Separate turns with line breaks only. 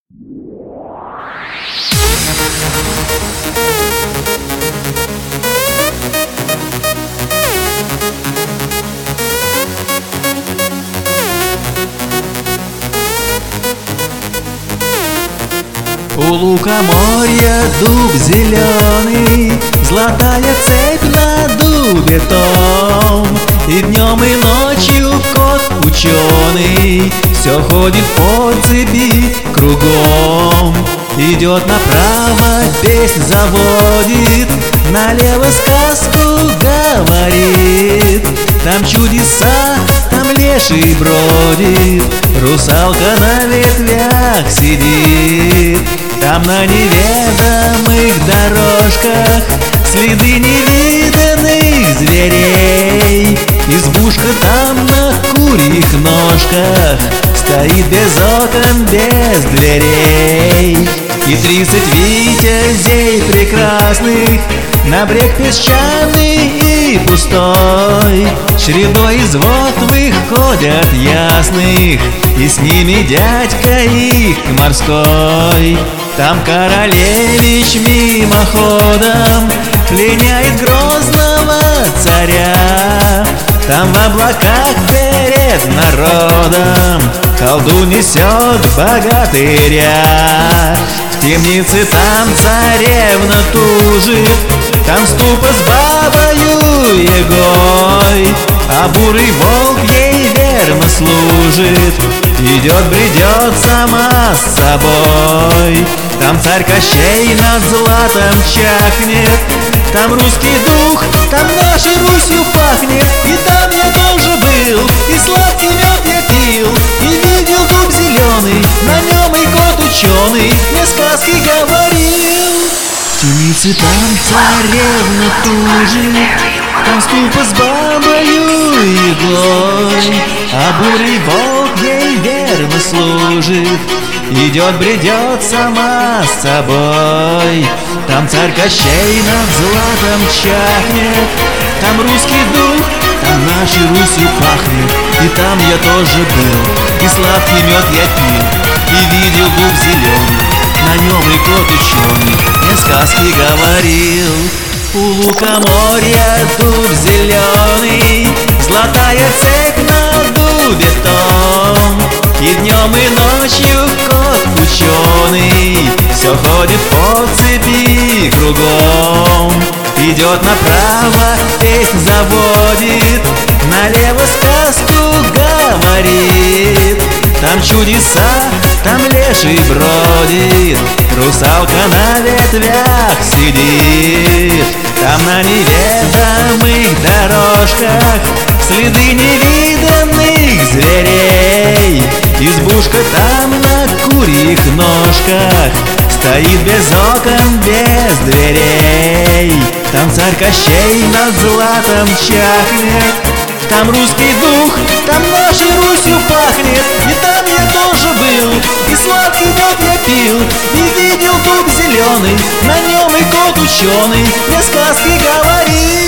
У лукоморья дуб зеленый, золотая цепь на дубе том. И днем, и ночью кот ученый все ходит по цепи кругом. Идет направо, песнь заводит, налево сказку говорит. Там чудеса, там леший бродит, русалка на ветвях сидит. Там на неведомых дорожках следы невиданных зверей. Избушка там на курьих ножках стоит без окон, без дверей. И 30 витязей прекрасных на брег песчаный и пустой чередой из вод выходят ясных, и с ними дядька их морской. Там королевич мимоходом пленяет грозного царя. Там в облаках перед народом колдун несет богатыря. В темнице там царевна тужит, там ступа с бабою Егой, а бурый волк ей верно служит, идет, бредет сама с собой. Там царь Кощей над златом чахнет, там русский дух, там нашей Русью пахнет. И там я тоже был, и сладкий мед я пил, и видел дуб зеленый, на нем и кот ученый мне сказки говорил. В темнице там царевна тужит, там ступа с бабою Егой, а бурый волк ей верно служит, идет, бредет сама с собой. Там царь Кощей над златом чахнет, там русский дух, там нашей Русью пахнет. И там я тоже был, и сладкий мед я пил, и видел дуб зеленый, на нем и кот ученый мне сказки говорил. У лукоморья дуб зеленый, золотая цепь на дубе том. И днем, и ночью кот ученый все ходит по цепи кругом. Идет направо, песнь заводит, налево сказку говорит. Там чудеса, там леший бродит, русалка на ветвях сидит. Там на неведомых дорожках следы невиданных зверей. Избушка там на курьих ножках стоит без окон, без дверей. Там царь Кощей над златом чахнет, там русский дух, там нашей Русью пахнет. И там я тоже был, и сладкий мед я пил, и видел дуб зеленый, на нем и кот ученый мне сказки говорил.